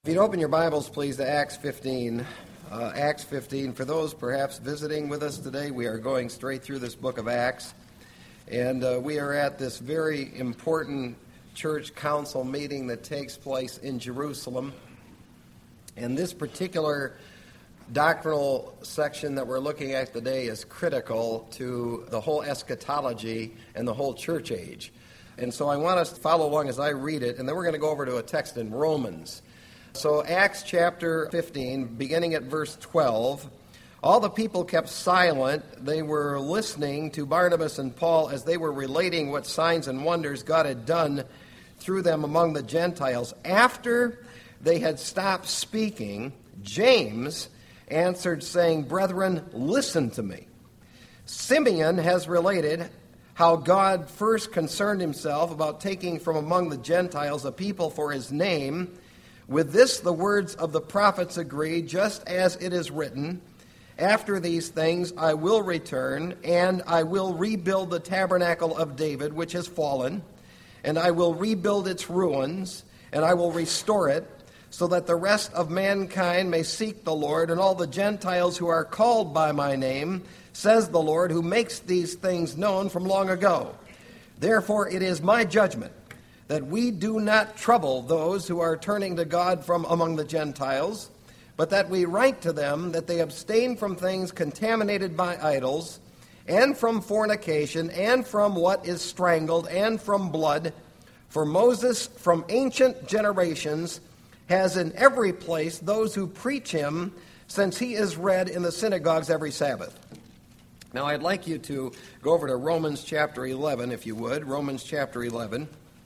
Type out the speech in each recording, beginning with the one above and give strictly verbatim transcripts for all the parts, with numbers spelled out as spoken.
If you'd open your Bibles, please, to Acts fifteen. Uh, Acts fifteen. For those perhaps visiting with us today, we are going straight through this book of Acts. And uh, we are at this very important church council meeting that takes place in Jerusalem. And this particular doctrinal section that we're looking at today is critical to the whole eschatology and the whole church age. And so I want us to follow along as I read it, and then we're going to go over to a text in Romans. So Acts chapter fifteen, beginning at verse twelve, all the people kept silent. They were listening to Barnabas and Paul as they were relating what signs and wonders God had done through them among the Gentiles. After they had stopped speaking, James answered, saying, "Brethren, listen to me. Simeon has related how God first concerned himself about taking from among the Gentiles a people for his name. With this the words of the prophets agree, just as it is written, after these things I will return, and I will rebuild the tabernacle of David, which has fallen, and I will rebuild its ruins, and I will restore it, so that the rest of mankind may seek the Lord, and all the Gentiles who are called by my name, says the Lord, who makes these things known from long ago. Therefore it is my judgment that we do not trouble those who are turning to God from among the Gentiles, but that we write to them that they abstain from things contaminated by idols, and from fornication, and from what is strangled, and from blood. For Moses from ancient generations has in every place those who preach him, since he is read in the synagogues every Sabbath." Now I'd like you to go over to Romans chapter eleven, if you would. Romans chapter eleven.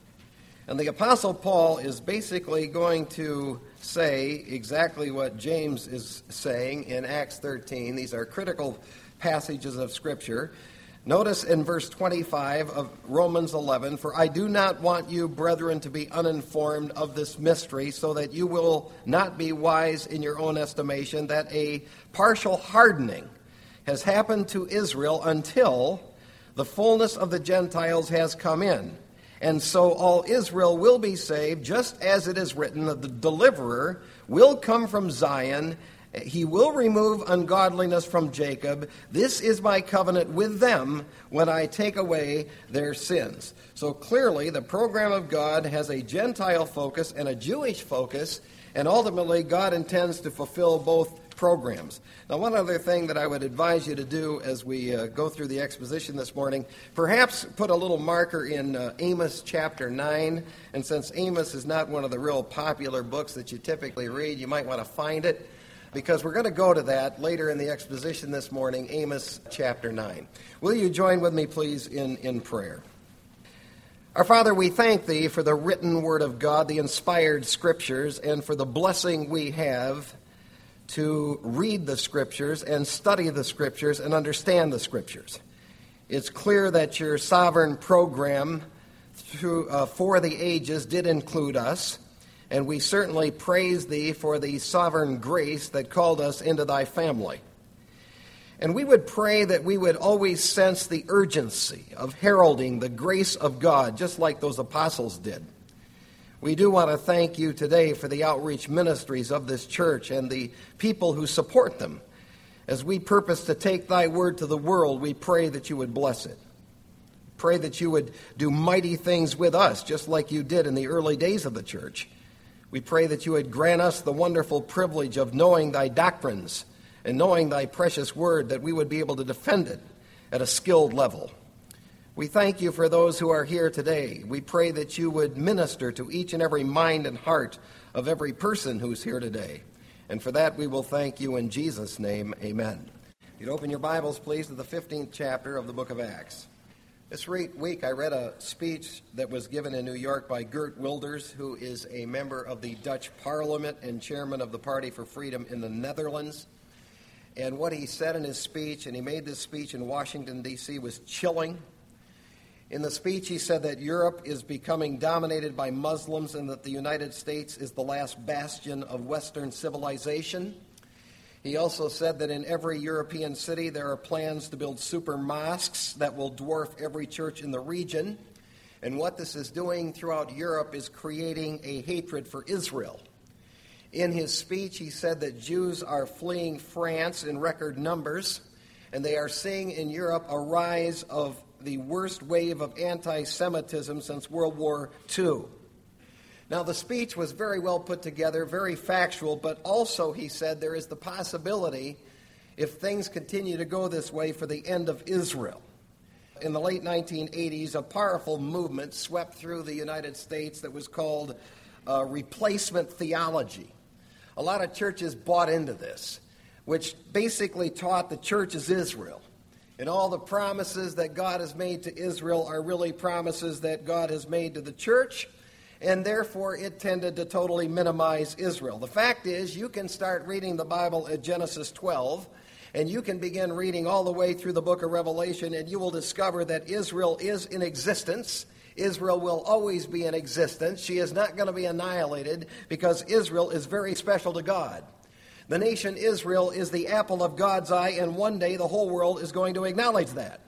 And the Apostle Paul is basically going to say exactly what James is saying in Acts thirteen. These are critical passages of Scripture. Notice in verse twenty-five of Romans eleven, "For I do not want you, brethren, to be uninformed of this mystery, so that you will not be wise in your own estimation, that a partial hardening has happened to Israel until the fullness of the Gentiles has come in. And so all Israel will be saved, just as it is written, that the deliverer will come from Zion. He will remove ungodliness from Jacob. This is my covenant with them when I take away their sins." So clearly the program of God has a Gentile focus and a Jewish focus, and ultimately God intends to fulfill both programs. Now, one other thing that I would advise you to do as we uh, go through the exposition this morning, perhaps put a little marker in uh, Amos chapter nine. And since Amos is not one of the real popular books that you typically read, you might want to find it, because we're going to go to that later in the exposition this morning, Amos chapter nine. Will you join with me, please, in, in prayer? Our Father, we thank Thee for the written Word of God, the inspired Scriptures, and for the blessing we have to read the Scriptures and study the Scriptures and understand the Scriptures. It's clear that your sovereign program through, uh, for the ages did include us, and we certainly praise Thee for the sovereign grace that called us into Thy family. And we would pray that we would always sense the urgency of heralding the grace of God, just like those apostles did. We do want to thank You today for the outreach ministries of this church and the people who support them. As we purpose to take Thy word to the world, we pray that You would bless it. Pray that You would do mighty things with us, just like You did in the early days of the church. We pray that You would grant us the wonderful privilege of knowing Thy doctrines and knowing Thy precious word, that we would be able to defend it at a skilled level. We thank You for those who are here today. We pray that You would minister to each and every mind and heart of every person who's here today. And for that we will thank You in Jesus' name. Amen. You'd open your Bibles, please, to the fifteenth chapter of the book of Acts. This week I read a speech that was given in New York by Geert Wilders, who is a member of the Dutch Parliament and chairman of the Party for Freedom in the Netherlands. And what he said in his speech, and he made this speech in Washington, D C, was chilling. In the speech, he said that Europe is becoming dominated by Muslims and that the United States is the last bastion of Western civilization. He also said that in every European city there are plans to build super mosques that will dwarf every church in the region. And what this is doing throughout Europe is creating a hatred for Israel. In his speech, he said that Jews are fleeing France in record numbers, and they are seeing in Europe a rise of the worst wave of anti-Semitism since World War Two. Now, the speech was very well put together, very factual, but also, he said, there is the possibility, if things continue to go this way, for the end of Israel. In the late nineteen eighties, a powerful movement swept through the United States that was called uh, replacement theology. A lot of churches bought into this, which basically taught the church is Israel. And all the promises that God has made to Israel are really promises that God has made to the church, and therefore it tended to totally minimize Israel. The fact is, you can start reading the Bible at Genesis twelve, and you can begin reading all the way through the book of Revelation, and you will discover that Israel is in existence. Israel will always be in existence. She is not going to be annihilated because Israel is very special to God. The nation Israel is the apple of God's eye, and one day the whole world is going to acknowledge that.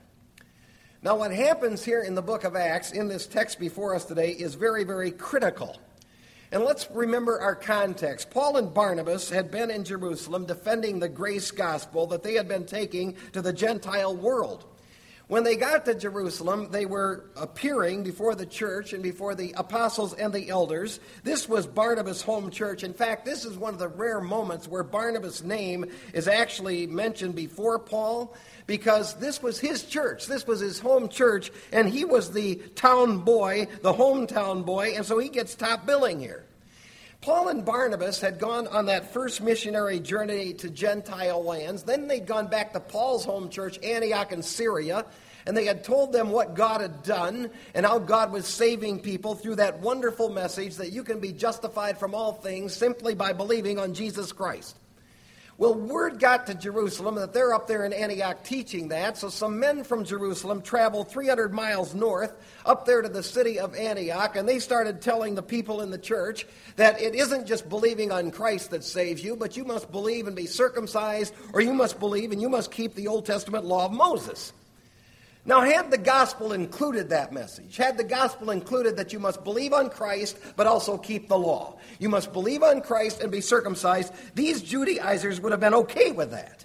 Now, what happens here in the book of Acts, in this text before us today, is very, very critical. And let's remember our context. Paul and Barnabas had been in Jerusalem defending the grace gospel that they had been taking to the Gentile world. When they got to Jerusalem, they were appearing before the church and before the apostles and the elders. This was Barnabas' home church. In fact, this is one of the rare moments where Barnabas' name is actually mentioned before Paul, because this was his church. This was his home church, and he was the town boy, the hometown boy, and so he gets top billing here. Paul and Barnabas had gone on that first missionary journey to Gentile lands. Then they'd gone back to Paul's home church, Antioch in Syria, and they had told them what God had done and how God was saving people through that wonderful message that you can be justified from all things simply by believing on Jesus Christ. Well, word got to Jerusalem that they're up there in Antioch teaching that, so some men from Jerusalem traveled three hundred miles north up there to the city of Antioch, and they started telling the people in the church that it isn't just believing on Christ that saves you, but you must believe and be circumcised, or you must believe and you must keep the Old Testament law of Moses. Now, had the gospel included that message, had the gospel included that you must believe on Christ, but also keep the law, you must believe on Christ and be circumcised, these Judaizers would have been okay with that.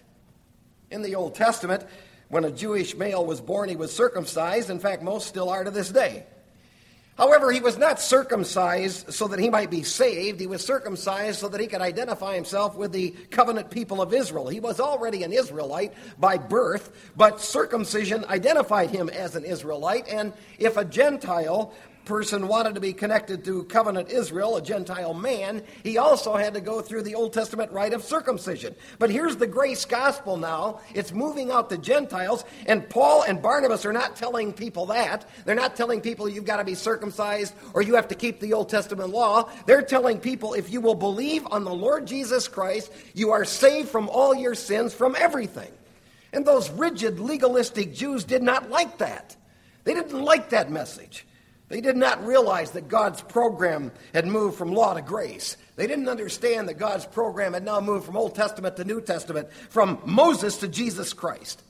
In the Old Testament, when a Jewish male was born, he was circumcised. In fact, most still are to this day. However, he was not circumcised so that he might be saved. He was circumcised so that he could identify himself with the covenant people of Israel. He was already an Israelite by birth, but circumcision identified him as an Israelite. And if a Gentile person wanted to be connected to covenant Israel, a Gentile man, he also had to go through the Old Testament rite of circumcision. But here's the grace gospel now. It's moving out to Gentiles, and Paul and Barnabas are not telling people that. They're not telling people you've got to be circumcised or you have to keep the Old Testament law. They're telling people if you will believe on the Lord Jesus Christ, you are saved from all your sins, from everything. And those rigid, legalistic Jews did not like that. They didn't like that message. They did not realize that God's program had moved from law to grace. They didn't understand that God's program had now moved from Old Testament to New Testament, from Moses to Jesus Christ.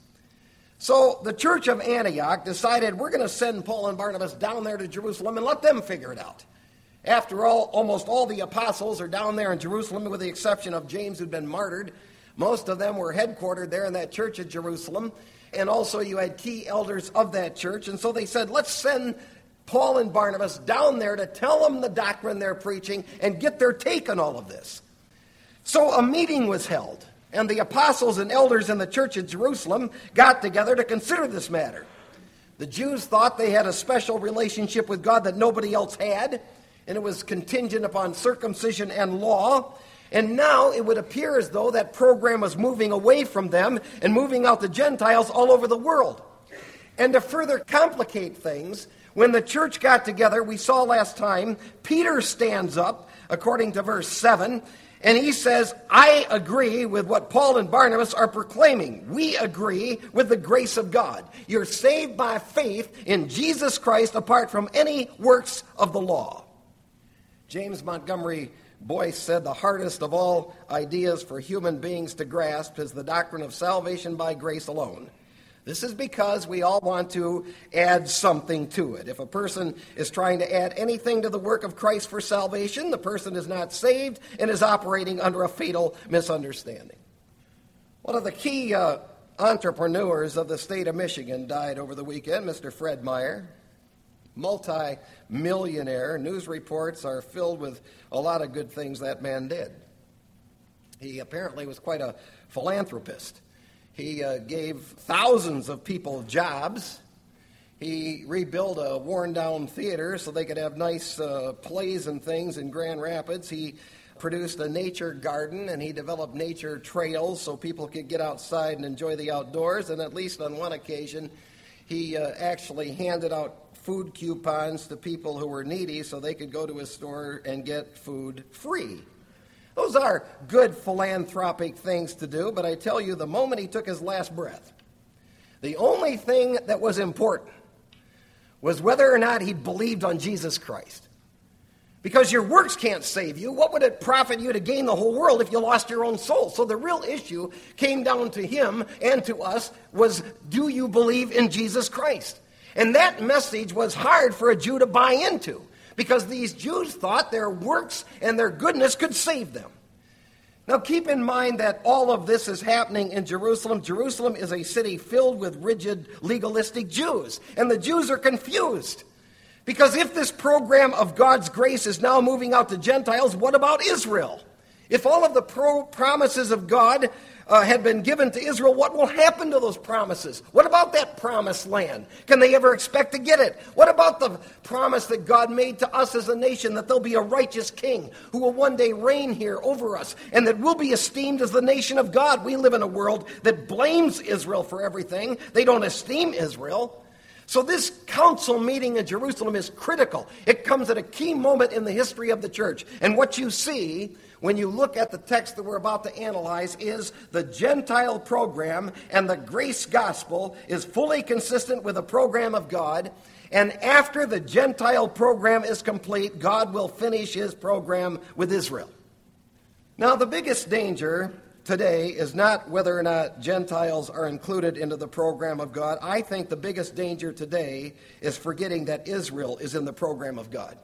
So the church of Antioch decided, we're going to send Paul and Barnabas down there to Jerusalem and let them figure it out. After all, almost all the apostles are down there in Jerusalem, with the exception of James, who'd been martyred. Most of them were headquartered there in that church at Jerusalem. And also you had key elders of that church. And so they said, let's send Paul and Barnabas down there to tell them the doctrine they're preaching and get their take on all of this. So a meeting was held, and the apostles and elders in the church at Jerusalem got together to consider this matter. The Jews thought they had a special relationship with God that nobody else had, and it was contingent upon circumcision and law. And now it would appear as though that program was moving away from them and moving out to Gentiles all over the world. And to further complicate things, when the church got together, we saw last time, Peter stands up, according to verse seven, and he says, I agree with what Paul and Barnabas are proclaiming. We agree with the grace of God. You're saved by faith in Jesus Christ apart from any works of the law. James Montgomery Boyce said the hardest of all ideas for human beings to grasp is the doctrine of salvation by grace alone. This is because we all want to add something to it. If a person is trying to add anything to the work of Christ for salvation, the person is not saved and is operating under a fatal misunderstanding. One of the key uh, entrepreneurs of the state of Michigan died over the weekend, Mister Fred Meyer, multi-millionaire. News reports are filled with a lot of good things that man did. He apparently was quite a philanthropist. He uh, gave thousands of people jobs. He rebuilt a worn-down theater so they could have nice uh, plays and things in Grand Rapids. He produced a nature garden, and he developed nature trails so people could get outside and enjoy the outdoors. And at least on one occasion, he uh, actually handed out food coupons to people who were needy so they could go to his store and get food free. Those are good philanthropic things to do, but I tell you, the moment he took his last breath, the only thing that was important was whether or not he believed on Jesus Christ. Because your works can't save you. What would it profit you to gain the whole world if you lost your own soul? So the real issue came down to him and to us was, do you believe in Jesus Christ? And that message was hard for a Jew to buy into, because these Jews thought their works and their goodness could save them. Now keep in mind that all of this is happening in Jerusalem. Jerusalem is a city filled with rigid, legalistic Jews, and the Jews are confused. Because if this program of God's grace is now moving out to Gentiles, what about Israel? If all of the pro- promises of God uh, had been given to Israel, what will happen to those promises? What about that promised land? Can they ever expect to get it? What about the promise that God made to us as a nation, that there'll be a righteous king who will one day reign here over us, and that we'll be esteemed as the nation of God? We live in a world that blames Israel for everything. They don't esteem Israel. So this council meeting in Jerusalem is critical. It comes at a key moment in the history of the church. And what you see when you look at the text that we're about to analyze is the Gentile program, and the grace gospel is fully consistent with the program of God. And after the Gentile program is complete, God will finish his program with Israel. Now, the biggest danger today is not whether or not Gentiles are included into the program of God. I think the biggest danger today is forgetting that Israel is in the program of God.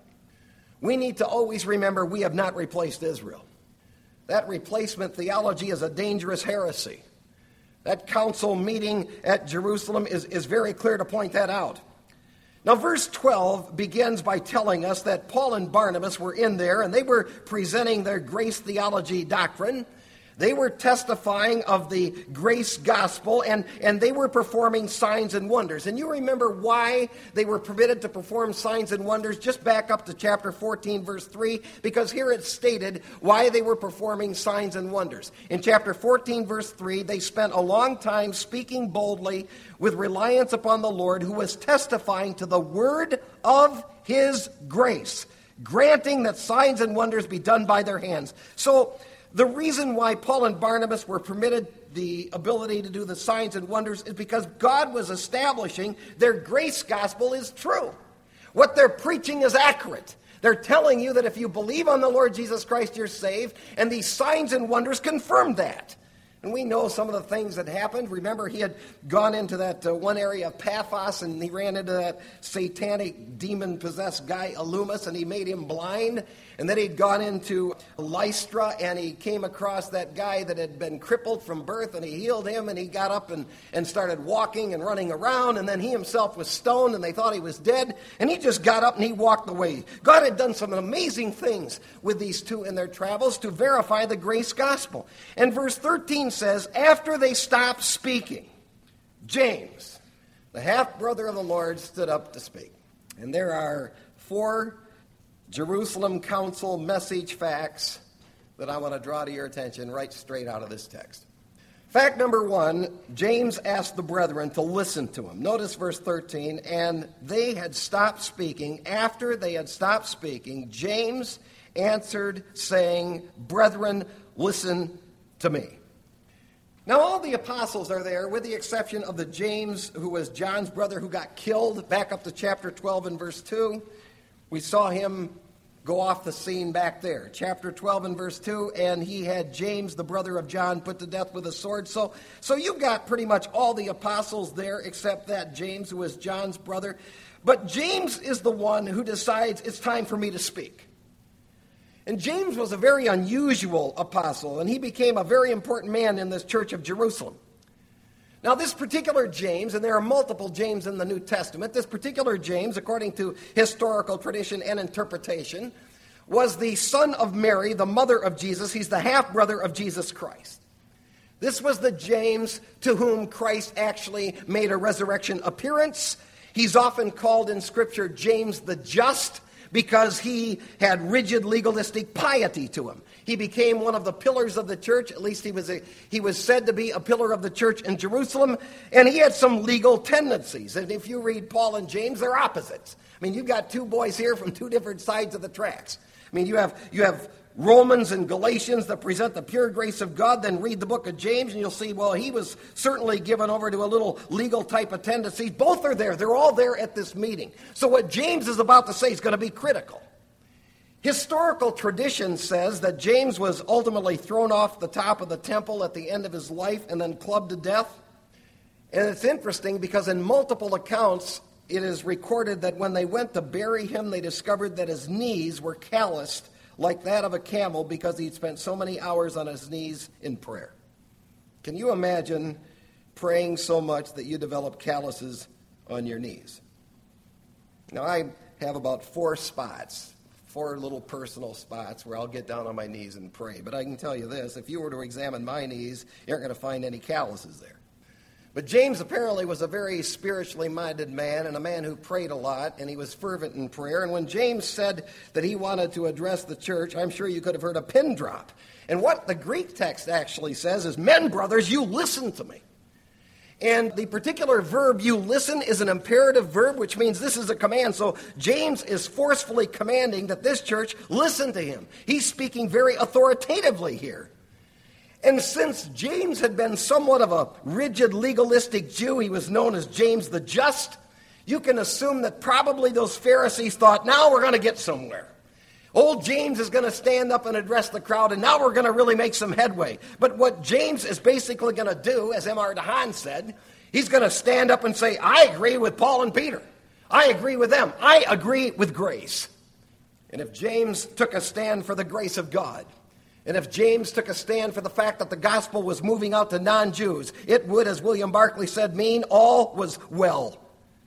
We need to always remember we have not replaced Israel. That replacement theology is a dangerous heresy. That council meeting at Jerusalem is, is very clear to point that out. Now, verse twelve begins by telling us that Paul and Barnabas were in there, and they were presenting their grace theology doctrine. They were testifying of the grace gospel, and, and they were performing signs and wonders. And you remember why they were permitted to perform signs and wonders? Just back up to chapter fourteen, verse three, because here it's stated why they were performing signs and wonders. In chapter fourteen, verse three, they spent a long time speaking boldly with reliance upon the Lord, who was testifying to the word of his grace, granting that signs and wonders be done by their hands. So the reason why Paul and Barnabas were permitted the ability to do the signs and wonders is because God was establishing their grace gospel is true. What they're preaching is accurate. They're telling you that if you believe on the Lord Jesus Christ, you're saved, and these signs and wonders confirm that. And we know some of the things that happened. Remember, he had gone into that uh, one area of Paphos, and he ran into that satanic, demon-possessed guy, Alumas, and he made him blind. And then he'd gone into Lystra, and he came across that guy that had been crippled from birth, and he healed him, and he got up and, and started walking and running around. And then he himself was stoned, and they thought he was dead. And he just got up and he walked away. God had done some amazing things with these two in their travels to verify the grace gospel. And verse thirteen says, after they stopped speaking, James, the half-brother of the Lord, stood up to speak. And there are four Jerusalem Council message facts that I want to draw to your attention right straight out of this text. Fact number one, James asked the brethren to listen to him. Notice verse thirteen, and they had stopped speaking. After they had stopped speaking, James answered, saying, brethren, listen to me. Now, all the apostles are there, with the exception of the James, who was John's brother, who got killed. Back up to chapter twelve and verse two. We saw him go off the scene back there. Chapter twelve and verse two, and he had James, the brother of John, put to death with a sword. So, so you've got pretty much all the apostles there except that James, who is John's brother. But James is the one who decides it's time for me to speak. And James was a very unusual apostle, and he became a very important man in this church of Jerusalem. Now, this particular James, and there are multiple James in the New Testament, this particular James, according to historical tradition and interpretation, was the son of Mary, the mother of Jesus. He's the half-brother of Jesus Christ. This was the James to whom Christ actually made a resurrection appearance. He's often called in Scripture James the Just, because he had rigid legalistic piety to him. He became one of the pillars of the church. At least he was a, he was said to be a pillar of the church in Jerusalem, and he had some legal tendencies. And if you read Paul and James, they're opposites. I mean, you've got two boys here from two different sides of the tracks. I mean, you have you have Romans and Galatians that present the pure grace of God, then read the book of James, and you'll see, well, he was certainly given over to a little legal type of tendencies. Both are there. They're all there at this meeting. So what James is about to say is going to be critical. Historical tradition says that James was ultimately thrown off the top of the temple at the end of his life and then clubbed to death. And it's interesting because in multiple accounts, it is recorded that when they went to bury him, they discovered that his knees were calloused like that of a camel because he'd spent so many hours on his knees in prayer. Can you imagine praying so much that you develop calluses on your knees? Now, I have about four spots, four little personal spots where I'll get down on my knees and pray. But I can tell you this, if you were to examine my knees, you aren't going to find any calluses there. But James apparently was a very spiritually minded man and a man who prayed a lot, and he was fervent in prayer. And when James said that he wanted to address the church, I'm sure you could have heard a pin drop. And what the Greek text actually says is, men, brothers, you listen to me. And the particular verb, you listen, is an imperative verb, which means this is a command. So James is forcefully commanding that this church listen to him. He's speaking very authoritatively here. And since James had been somewhat of a rigid, legalistic Jew, he was known as James the Just, you can assume that probably those Pharisees thought, now we're going to get somewhere. Old James is going to stand up and address the crowd, and now we're going to really make some headway. But what James is basically going to do, as M R DeHaan said, he's going to stand up and say, I agree with Paul and Peter. I agree with them. I agree with grace. And if James took a stand for the grace of God, and if James took a stand for the fact that the gospel was moving out to non-Jews, it would, as William Barclay said, mean all was well.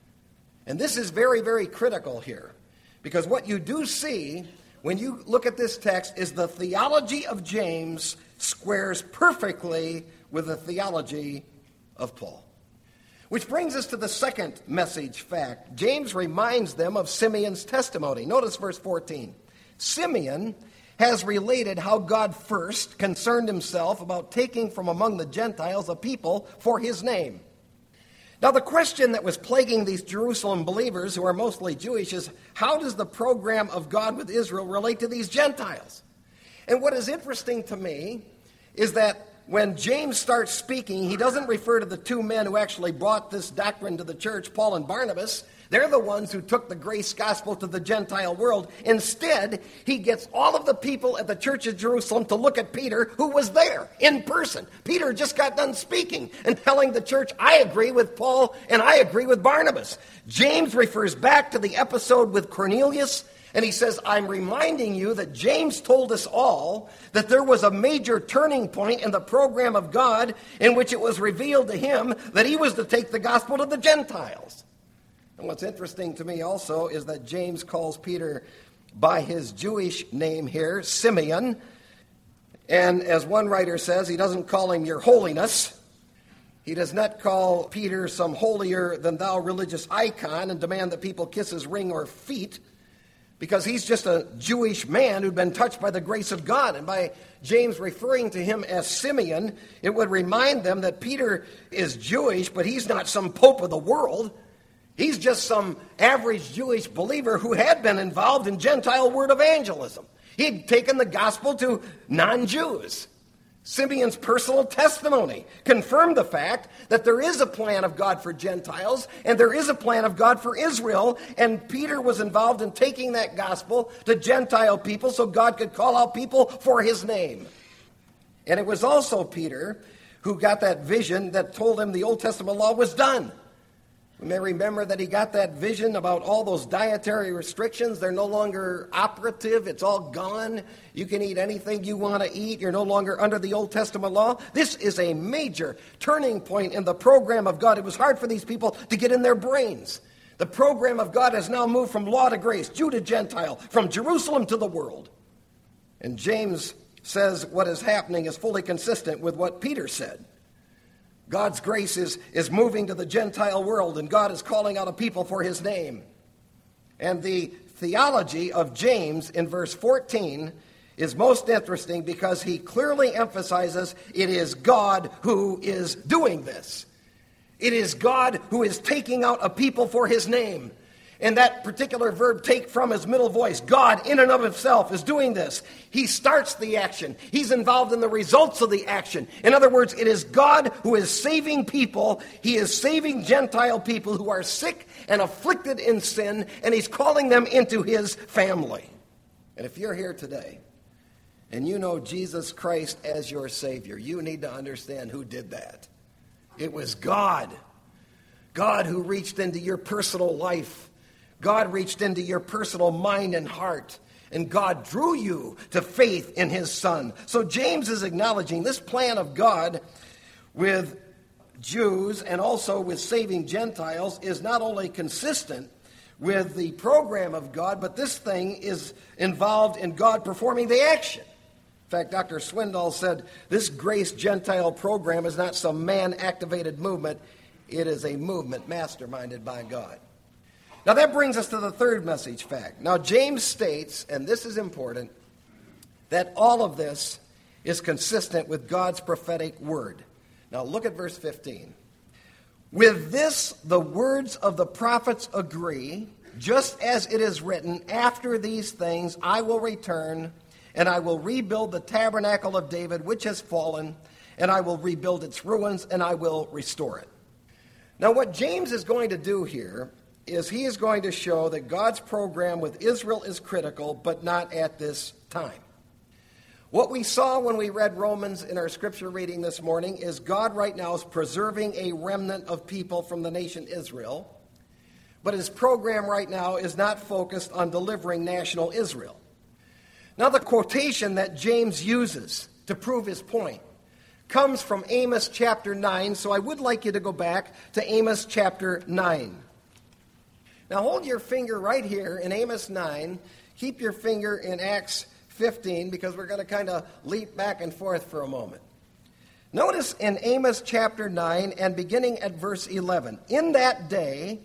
And this is very, very critical here, because what you do see when you look at this text is the theology of James squares perfectly with the theology of Paul. Which brings us to the second message fact. James reminds them of Simeon's testimony. Notice verse fourteen. Simeon has related how God first concerned himself about taking from among the Gentiles a people for his name. Now, the question that was plaguing these Jerusalem believers, who are mostly Jewish, is how does the program of God with Israel relate to these Gentiles? And what is interesting to me is that when James starts speaking, he doesn't refer to the two men who actually brought this doctrine to the church, Paul and Barnabas. They're the ones who took the grace gospel to the Gentile world. Instead, he gets all of the people at the church of Jerusalem to look at Peter, who was there in person. Peter just got done speaking and telling the church, I agree with Paul and I agree with Barnabas. James refers back to the episode with Cornelius, and he says, I'm reminding you that James told us all that there was a major turning point in the program of God in which it was revealed to him that he was to take the gospel to the Gentiles. And what's interesting to me also is that James calls Peter by his Jewish name here, Simeon. And as one writer says, he doesn't call him your holiness. He does not call Peter some holier-than-thou religious icon and demand that people kiss his ring or feet, because he's just a Jewish man who'd been touched by the grace of God. And by James referring to him as Simeon, it would remind them that Peter is Jewish, but he's not some pope of the world. He's just some average Jewish believer who had been involved in Gentile word evangelism. He'd taken the gospel to non-Jews. Simeon's personal testimony confirmed the fact that there is a plan of God for Gentiles and there is a plan of God for Israel, and Peter was involved in taking that gospel to Gentile people so God could call out people for his name. And it was also Peter who got that vision that told him the Old Testament law was done. You may remember that he got that vision about all those dietary restrictions. They're no longer operative. It's all gone. You can eat anything you want to eat. You're no longer under the Old Testament law. This is a major turning point in the program of God. It was hard for these people to get in their brains. The program of God has now moved from law to grace, Jew to Gentile, from Jerusalem to the world. And James says what is happening is fully consistent with what Peter said. God's grace is, is moving to the Gentile world, and God is calling out a people for his name. And the theology of James in verse fourteen is most interesting because he clearly emphasizes it is God who is doing this. It is God who is taking out a people for his name. And that particular verb, take from his middle voice, God in and of himself is doing this. He starts the action. He's involved in the results of the action. In other words, it is God who is saving people. He is saving Gentile people who are sick and afflicted in sin, and he's calling them into his family. And if you're here today and you know Jesus Christ as your Savior, you need to understand who did that. It was God. God who reached into your personal life. God reached into your personal mind and heart, and God drew you to faith in his Son. So James is acknowledging this plan of God with Jews and also with saving Gentiles is not only consistent with the program of God, but this thing is involved in God performing the action. In fact, Doctor Swindoll said this Grace Gentile program is not some man-activated movement. It is a movement masterminded by God. Now that brings us to the third message fact. Now James states, and this is important, that all of this is consistent with God's prophetic word. Now look at verse fifteen. With this, the words of the prophets agree, just as it is written, after these things I will return, and I will rebuild the tabernacle of David, which has fallen, and I will rebuild its ruins, and I will restore it. Now what James is going to do here is he is going to show that God's program with Israel is critical, but not at this time. What we saw when we read Romans in our scripture reading this morning is God right now is preserving a remnant of people from the nation Israel, but his program right now is not focused on delivering national Israel. Now the quotation that James uses to prove his point comes from Amos chapter nine, so I would like you to go back to Amos chapter nine. Now hold your finger right here in Amos nine. Keep your finger in Acts fifteen because we're going to kind of leap back and forth for a moment. Notice in Amos chapter nine and beginning at verse eleven. In that day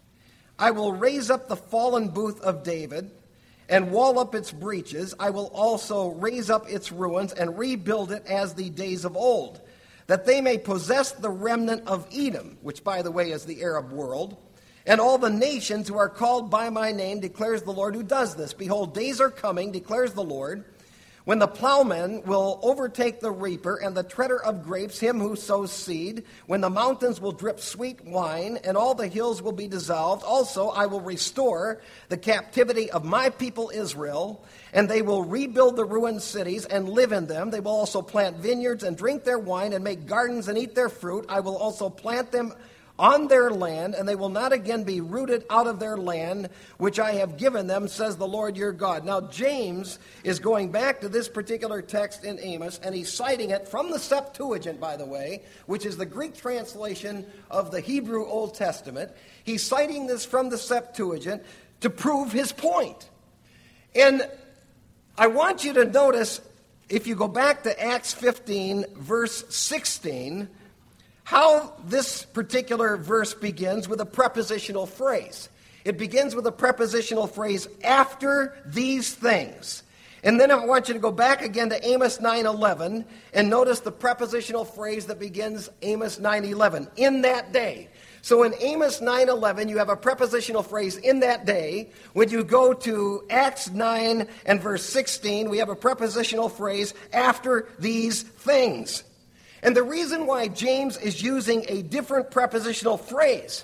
I will raise up the fallen booth of David and wall up its breaches. I will also raise up its ruins and rebuild it as the days of old, that they may possess the remnant of Edom, which by the way is the Arab world, and all the nations who are called by my name, declares the Lord who does this. Behold, days are coming, declares the Lord, when the plowman will overtake the reaper and the treader of grapes, him who sows seed, when the mountains will drip sweet wine and all the hills will be dissolved. Also, I will restore the captivity of my people Israel, and they will rebuild the ruined cities and live in them. They will also plant vineyards and drink their wine and make gardens and eat their fruit. I will also plant them on their land, and they will not again be rooted out of their land, which I have given them, says the Lord your God. Now, James is going back to this particular text in Amos, and he's citing it from the Septuagint, by the way, which is the Greek translation of the Hebrew Old Testament. He's citing this from the Septuagint to prove his point. And I want you to notice, if you go back to Acts fifteen, verse sixteen, how this particular verse begins with a prepositional phrase. It begins with a prepositional phrase, after these things. And then I want you to go back again to Amos nine eleven and notice the prepositional phrase that begins Amos nine eleven, in that day. So in Amos nine eleven, you have a prepositional phrase, in that day. When you go to Acts nine and verse sixteen, we have a prepositional phrase, after these things. And the reason why James is using a different prepositional phrase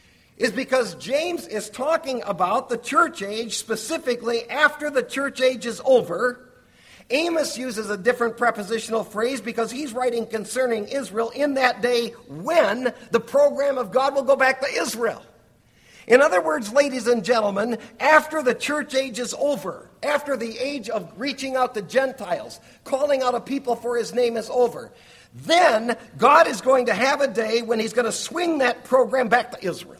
is because James is talking about the church age, specifically after the church age is over. Amos uses a different prepositional phrase because he's writing concerning Israel in that day when the program of God will go back to Israel. In other words, ladies and gentlemen, after the church age is over, after the age of reaching out to Gentiles, calling out a people for his name is over, then God is going to have a day when he's going to swing that program back to Israel.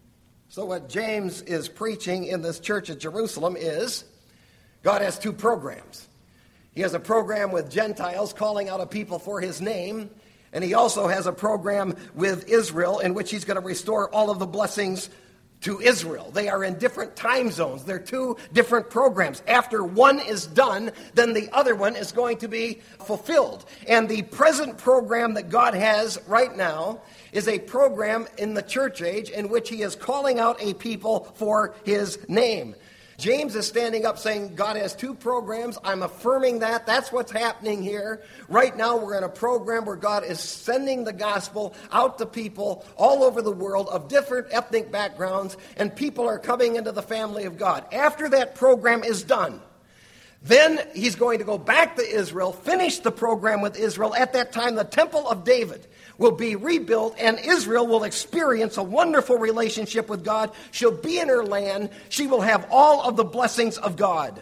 So what James is preaching in this church at Jerusalem is God has two programs. He has a program with Gentiles calling out a people for his name, and he also has a program with Israel in which he's going to restore all of the blessings to Israel. They are in different time zones. They're two different programs. After one is done, then the other one is going to be fulfilled. And the present program that God has right now is a program in the church age in which he is calling out a people for his name. James is standing up saying God has two programs. I'm affirming that. That's what's happening here. Right now we're in a program where God is sending the gospel out to people all over the world of different ethnic backgrounds, and people are coming into the family of God. After that program is done, then he's going to go back to Israel, finish the program with Israel. At that time, the temple of David will be rebuilt, and Israel will experience a wonderful relationship with God. She'll be in her land. She will have all of the blessings of God.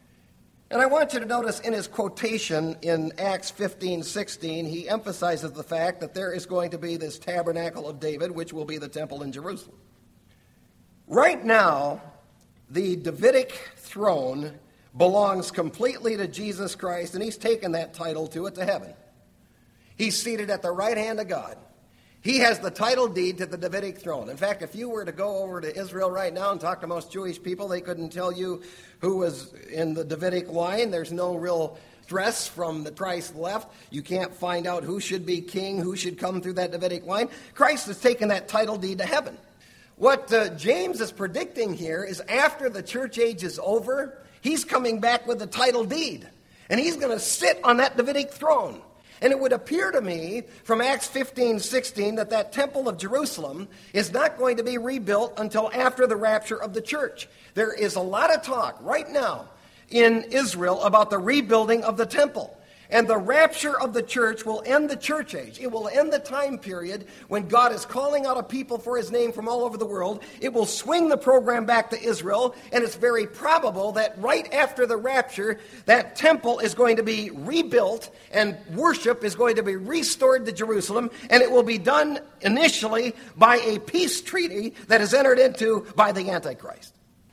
And I want you to notice in his quotation in Acts fifteen sixteen, he emphasizes the fact that there is going to be this tabernacle of David, which will be the temple in Jerusalem. Right now, the Davidic throne belongs completely to Jesus Christ, and he's taken that title to it to heaven. He's seated at the right hand of God. He has the title deed to the Davidic throne. In fact, if you were to go over to Israel right now and talk to most Jewish people, they couldn't tell you who was in the Davidic line. There's no real stress from the Christ left. You can't find out who should be king, who should come through that Davidic line. Christ has taken that title deed to heaven. What uh, James is predicting here is after the church age is over, he's coming back with the title deed. And he's going to sit on that Davidic throne. And it would appear to me from Acts fifteen sixteen that that temple of Jerusalem is not going to be rebuilt until after the rapture of the church. There is a lot of talk right now in Israel about the rebuilding of the temple. And the rapture of the church will end the church age. It will end the time period when God is calling out a people for his name from all over the world. It will swing the program back to Israel, and it's very probable that right after the rapture, that temple is going to be rebuilt and worship is going to be restored to Jerusalem, and it will be done initially by a peace treaty that is entered into by the Antichrist.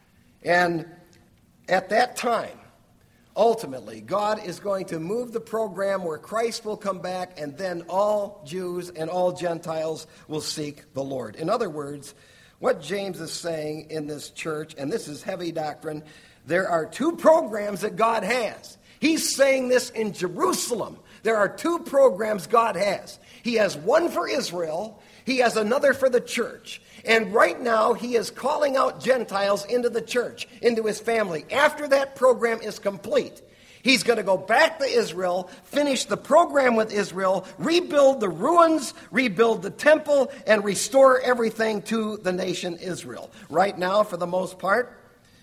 And at that time, ultimately, God is going to move the program where Christ will come back, and then all Jews and all Gentiles will seek the Lord. In other words, what James is saying in this church, and this is heavy doctrine, there are two programs that God has. He's saying this in Jerusalem. There are two programs God has. He has one for Israel. He has another for the church. And right now, he is calling out Gentiles into the church, into his family. After that program is complete, he's going to go back to Israel, finish the program with Israel, rebuild the ruins, rebuild the temple, and restore everything to the nation Israel. Right now, for the most part,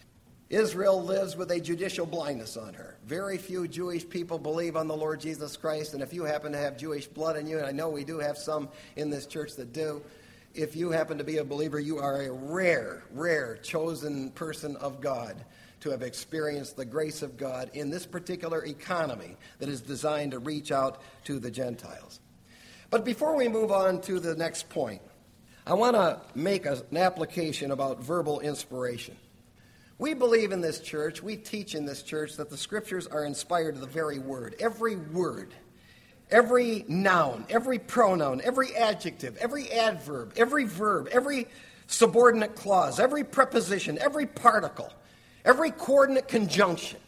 Israel lives with a judicial blindness on her. Very few Jewish people believe on the Lord Jesus Christ, and if you happen to have Jewish blood in you, and I know we do have some in this church that do, if you happen to be a believer, you are a rare, rare chosen person of God to have experienced the grace of God in this particular economy that is designed to reach out to the Gentiles. But before we move on to the next point, I want to make a, an application about verbal inspiration. We believe in this church, we teach in this church that the Scriptures are inspired to the very word. Every word, every noun, every pronoun, every adjective, every adverb, every verb, every subordinate clause, every preposition, every particle, every coordinate conjunction.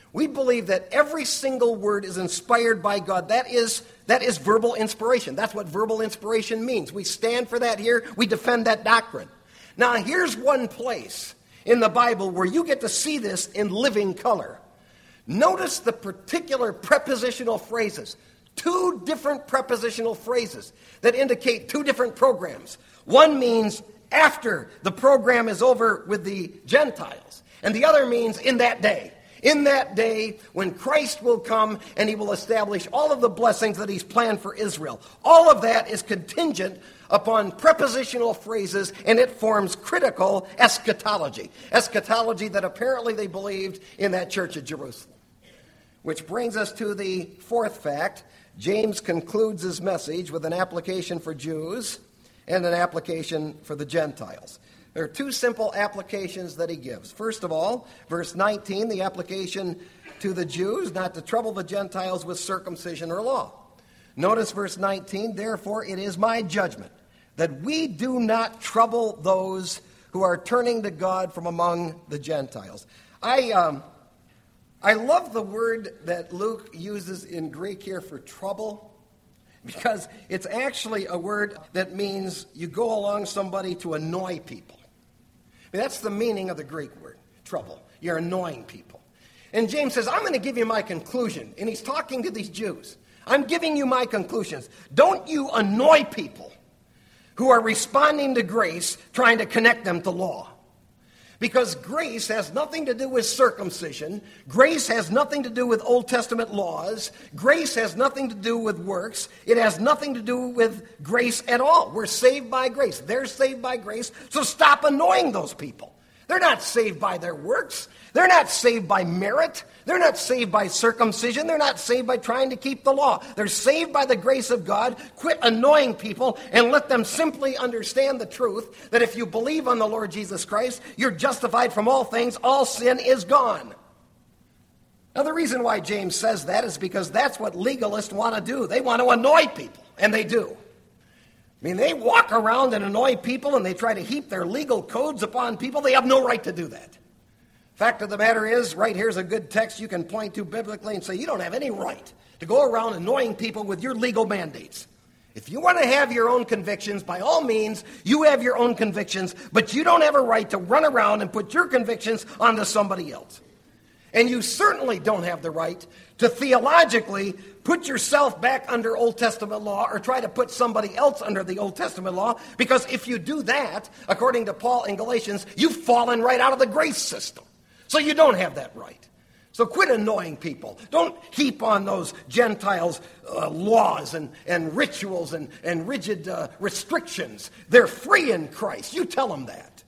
We believe that every single word is inspired by God. That is, that is verbal inspiration. That's what verbal inspiration means. We stand for that here. We defend that doctrine. Now, here's one place in the Bible where you get to see this in living color. Notice the particular prepositional phrases. Two different prepositional phrases that indicate two different programs. One means after the program is over with the Gentiles, and the other means in that day. In that day when Christ will come and he will establish all of the blessings that he's planned for Israel. All of that is contingent upon prepositional phrases, and it forms critical eschatology. Eschatology that apparently they believed in that church at Jerusalem. Which brings us to the fourth fact. James concludes his message with an application for Jews and an application for the Gentiles. There are two simple applications that he gives. First of all, verse nineteen, the application to the Jews, not to trouble the Gentiles with circumcision or law. Notice verse nineteen, therefore it is my judgment that we do not trouble those who are turning to God from among the Gentiles. I um, I love the word that Luke uses in Greek here for trouble, because it's actually a word that means you go along somebody to annoy people. I mean, that's the meaning of the Greek word, trouble. You're annoying people. And James says, I'm going to give you my conclusion. And he's talking to these Jews. I'm giving you my conclusions. Don't you annoy people who are responding to grace, trying to connect them to law. Because grace has nothing to do with circumcision. Grace has nothing to do with Old Testament laws. Grace has nothing to do with works. It has nothing to do with grace at all. We're saved by grace. They're saved by grace. So stop annoying those people. They're not saved by their works. They're not saved by merit. They're not saved by circumcision. They're not saved by trying to keep the law. They're saved by the grace of God. Quit annoying people and let them simply understand the truth that if you believe on the Lord Jesus Christ, you're justified from all things. All sin is gone. Now, the reason why James says that is because that's what legalists want to do. They want to annoy people, and they do. I mean, they walk around and annoy people, and they try to heap their legal codes upon people. They have no right to do that. Fact of the matter is, right here's a good text you can point to biblically and say, you don't have any right to go around annoying people with your legal mandates. If you want to have your own convictions, by all means, you have your own convictions, but you don't have a right to run around and put your convictions onto somebody else. And you certainly don't have the right to theologically put yourself back under Old Testament law or try to put somebody else under the Old Testament law, because if you do that, according to Paul in Galatians, you've fallen right out of the grace system. So you don't have that right. So quit annoying people. Don't heap on those Gentiles uh, laws and, and rituals and, and rigid uh, restrictions. They're free in Christ. You tell them that.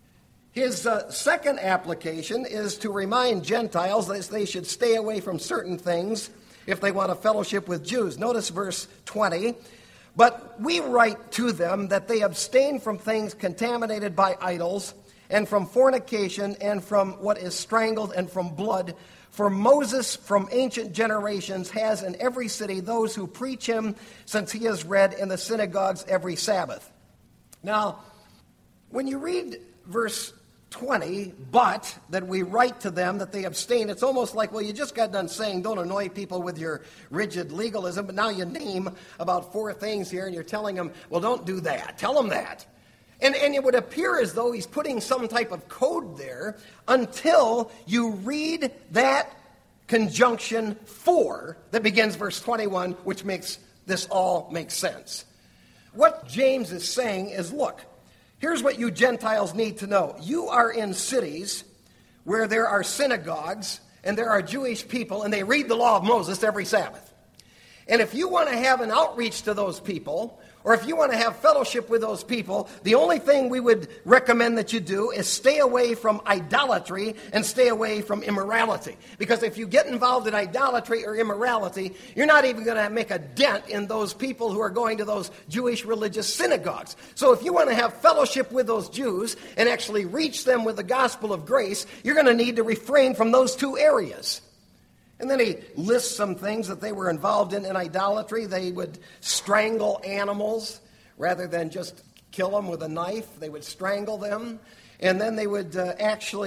His uh, second application is to remind Gentiles that they should stay away from certain things if they want a fellowship with Jews. Notice verse twenty. But we write to them that they abstain from things contaminated by idols, and from fornication, and from what is strangled, and from blood. For Moses from ancient generations has in every city those who preach him, since he is read in the synagogues every Sabbath. Now, when you read verse twenty, but that we write to them that they abstain, it's almost like, well, you just got done saying don't annoy people with your rigid legalism, but now you name about four things here, and you're telling them, well, don't do that. Tell them that. And, and it would appear as though he's putting some type of code there until you read that conjunction for that begins verse twenty-one, which makes this all make sense. What James is saying is, look, here's what you Gentiles need to know. You are in cities where there are synagogues and there are Jewish people, and they read the law of Moses every Sabbath. And if you want to have an outreach to those people, or if you want to have fellowship with those people, the only thing we would recommend that you do is stay away from idolatry and stay away from immorality. Because if you get involved in idolatry or immorality, you're not even going to make a dent in those people who are going to those Jewish religious synagogues. So if you want to have fellowship with those Jews and actually reach them with the gospel of grace, you're going to need to refrain from those two areas. And then he lists some things that they were involved in in idolatry. They would strangle animals rather than just kill them with a knife. They would strangle them. And then they would uh, actually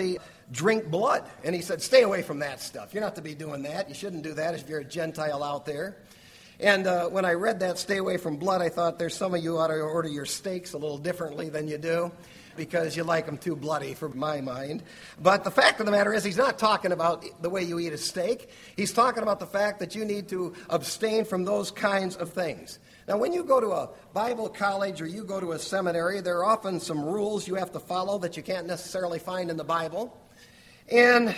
drink blood. And he said, stay away from that stuff. You're not to be doing that. You shouldn't do that if you're a Gentile out there. And uh, when I read that, stay away from blood, I thought there's some of you ought to order your steaks a little differently than you do, because you like them too bloody for my mind. But the fact of the matter is, he's not talking about the way you eat a steak. He's talking about the fact that you need to abstain from those kinds of things. Now, when you go to a Bible college or you go to a seminary, there are often some rules you have to follow that you can't necessarily find in the Bible. And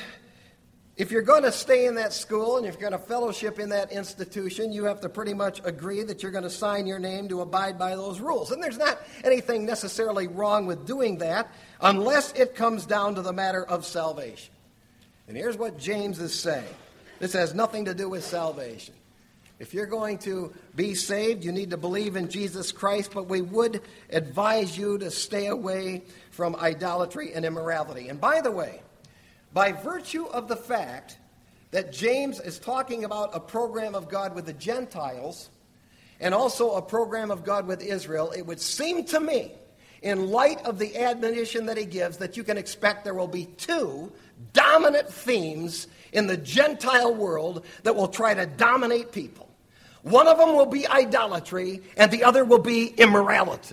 if you're going to stay in that school and if you're going to fellowship in that institution, you have to pretty much agree that you're going to sign your name to abide by those rules. And there's not anything necessarily wrong with doing that unless it comes down to the matter of salvation. And here's what James is saying. This has nothing to do with salvation. If you're going to be saved, you need to believe in Jesus Christ, but we would advise you to stay away from idolatry and immorality. And by the way, by virtue of the fact that James is talking about a program of God with the Gentiles and also a program of God with Israel, it would seem to me, in light of the admonition that he gives, that you can expect there will be two dominant themes in the Gentile world that will try to dominate people. One of them will be idolatry, and the other will be immorality.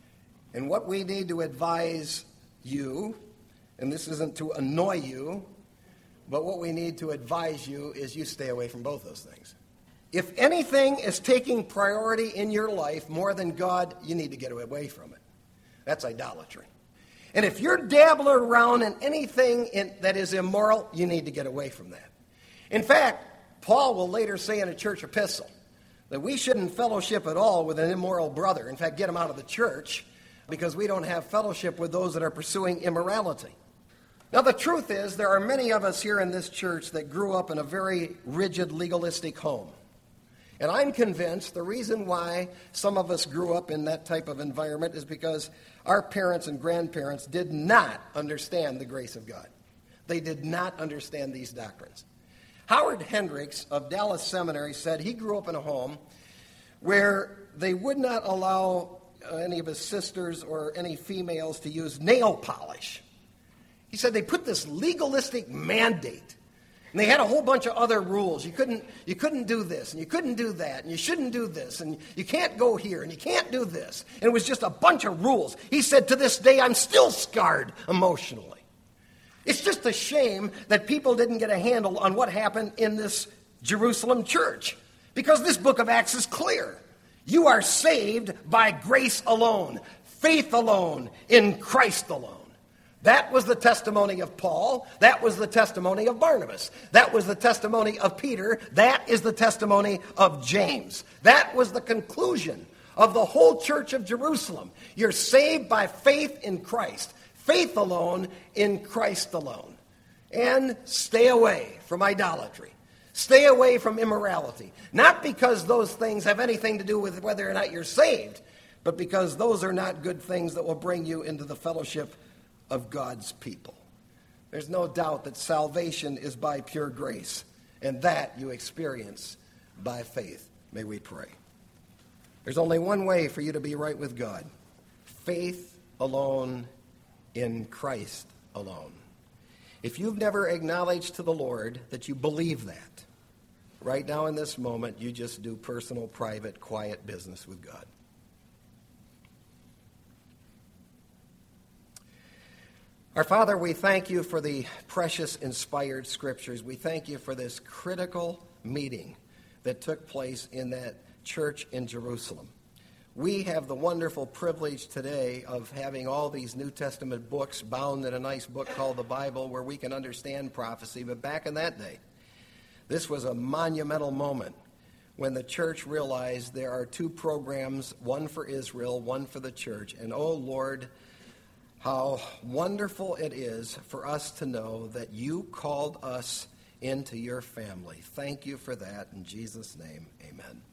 And what we need to advise you, and this isn't to annoy you, but what we need to advise you is you stay away from both those things. If anything is taking priority in your life more than God, you need to get away from it. That's idolatry. And if you're dabbling around in anything in, that is immoral, you need to get away from that. In fact, Paul will later say in a church epistle that we shouldn't fellowship at all with an immoral brother. In fact, get him out of the church because we don't have fellowship with those that are pursuing immorality. Now, the truth is, there are many of us here in this church that grew up in a very rigid, legalistic home. And I'm convinced the reason why some of us grew up in that type of environment is because our parents and grandparents did not understand the grace of God. They did not understand these doctrines. Howard Hendricks of Dallas Seminary said he grew up in a home where they would not allow any of his sisters or any females to use nail polish. He said they put this legalistic mandate, and they had a whole bunch of other rules. You couldn't, you couldn't do this, and you couldn't do that, and you shouldn't do this, and you can't go here, and you can't do this. And it was just a bunch of rules. He said, to this day, I'm still scarred emotionally. It's just a shame that people didn't get a handle on what happened in this Jerusalem church, because this book of Acts is clear. You are saved by grace alone, faith alone, in Christ alone. That was the testimony of Paul. That was the testimony of Barnabas. That was the testimony of Peter. That is the testimony of James. That was the conclusion of the whole church of Jerusalem. You're saved by faith in Christ. Faith alone in Christ alone. And stay away from idolatry. Stay away from immorality. Not because those things have anything to do with whether or not you're saved, but because those are not good things that will bring you into the fellowship of God's people. There's no doubt that salvation is by pure grace, and that you experience by faith. May we pray. There's only one way for you to be right with God. Faith alone in Christ alone. If you've never acknowledged to the Lord that you believe that, right now in this moment, you just do personal, private, quiet business with God. Our Father, we thank you for the precious, inspired scriptures. We thank you for this critical meeting that took place in that church in Jerusalem. We have the wonderful privilege today of having all these New Testament books bound in a nice book called the Bible where we can understand prophecy. But back in that day, this was a monumental moment when the church realized there are two programs, one for Israel, one for the church. And oh, Lord, how wonderful it is for us to know that you called us into your family. Thank you for that. In Jesus' name, amen.